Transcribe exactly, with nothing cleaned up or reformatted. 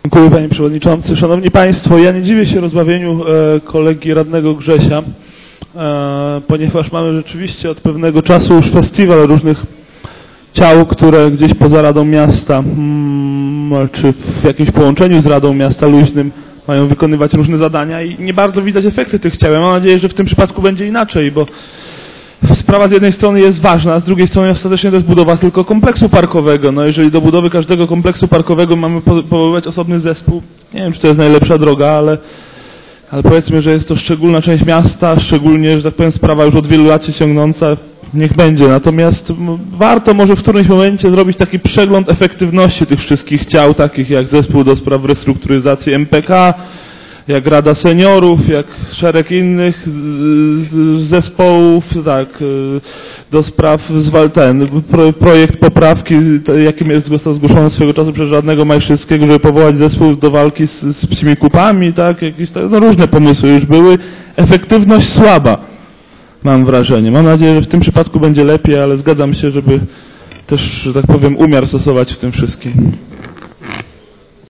Dziękuję, panie przewodniczący. Szanowni państwo, ja nie dziwię się rozbawieniu e, kolegi radnego Grzesia, e, ponieważ mamy rzeczywiście od pewnego czasu już festiwal różnych ciał, które gdzieś poza Radą Miasta, hmm, czy w jakimś połączeniu z Radą Miasta luźnym mają wykonywać różne zadania i nie bardzo widać efekty tych ciał. Ja mam nadzieję, że w tym przypadku będzie inaczej, bo sprawa z jednej strony jest ważna, a z drugiej strony ostatecznie to jest budowa tylko kompleksu parkowego. No jeżeli do budowy każdego kompleksu parkowego mamy powoływać osobny zespół, nie wiem, czy to jest najlepsza droga, ale, ale powiedzmy, że jest to szczególna część miasta, szczególnie, że tak powiem, sprawa już od wielu lat się ciągnąca, niech będzie. Natomiast warto może w którymś momencie zrobić taki przegląd efektywności tych wszystkich ciał, takich jak Zespół do Spraw Restrukturyzacji M P K, jak Rada Seniorów, jak szereg innych zespołów, tak, do spraw ten projekt poprawki, jakim został zgłoszony swego czasu przez radnego Majszewskiego, żeby powołać zespół do walki z, z psimi kupami, tak, jakieś no różne pomysły już były. Efektywność słaba, mam wrażenie. Mam nadzieję, że w tym przypadku będzie lepiej, ale zgadzam się, żeby też, że tak powiem, umiar stosować w tym wszystkim.